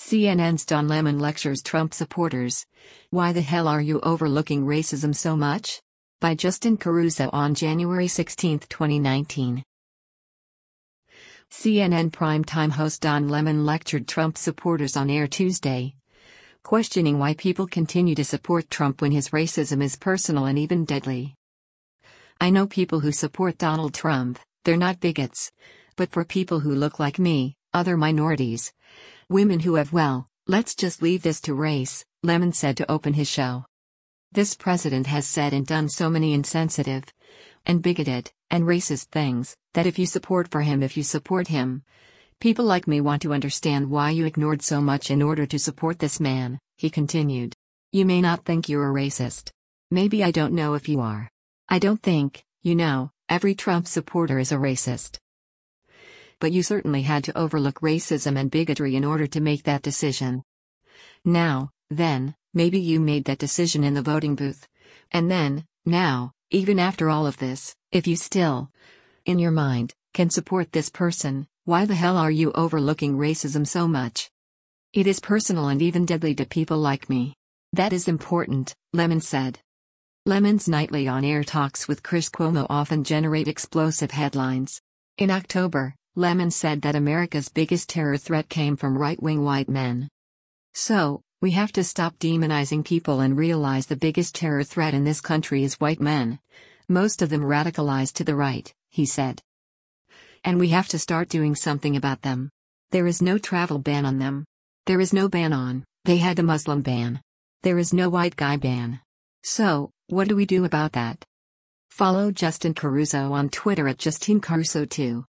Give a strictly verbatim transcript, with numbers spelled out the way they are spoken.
C N N's Don Lemon lectures Trump supporters. Why the hell are you overlooking racism so much? By Justin Caruso on January sixteenth, twenty nineteen. C N N primetime host Don Lemon lectured Trump supporters on air Tuesday, questioning why people continue to support Trump when his racism is personal and even deadly. I know people who support Donald Trump, they're not bigots. But for people who look like me, other minorities, women who have, well, let's just leave this to race, Lemon said to open his show. This president has said and done so many insensitive and bigoted and racist things that if you support for him, if you support him, people like me want to understand why you ignored so much in order to support this man, he continued. You may not think you're a racist. Maybe I don't know if you are. I don't think, you know, every Trump supporter is a racist. But you certainly had to overlook racism and bigotry in order to make that decision. Now, then, maybe you made that decision in the voting booth. And then, now, even after all of this, if you still, in your mind, can support this person, why the hell are you overlooking racism so much? It is personal and even deadly to people like me. That is important, Lemon said. Lemon's nightly on-air talks with Chris Cuomo often generate explosive headlines. In October, Lemon said that America's biggest terror threat came from right-wing white men. So, we have to stop demonizing people and realize the biggest terror threat in this country is white men. Most of them radicalized to the right, he said. And we have to start doing something about them. There is no travel ban on them. There is no ban on, they had a Muslim ban. There is no white guy ban. So, what do we do about that? Follow Justin Caruso on Twitter at Justin Caruso two.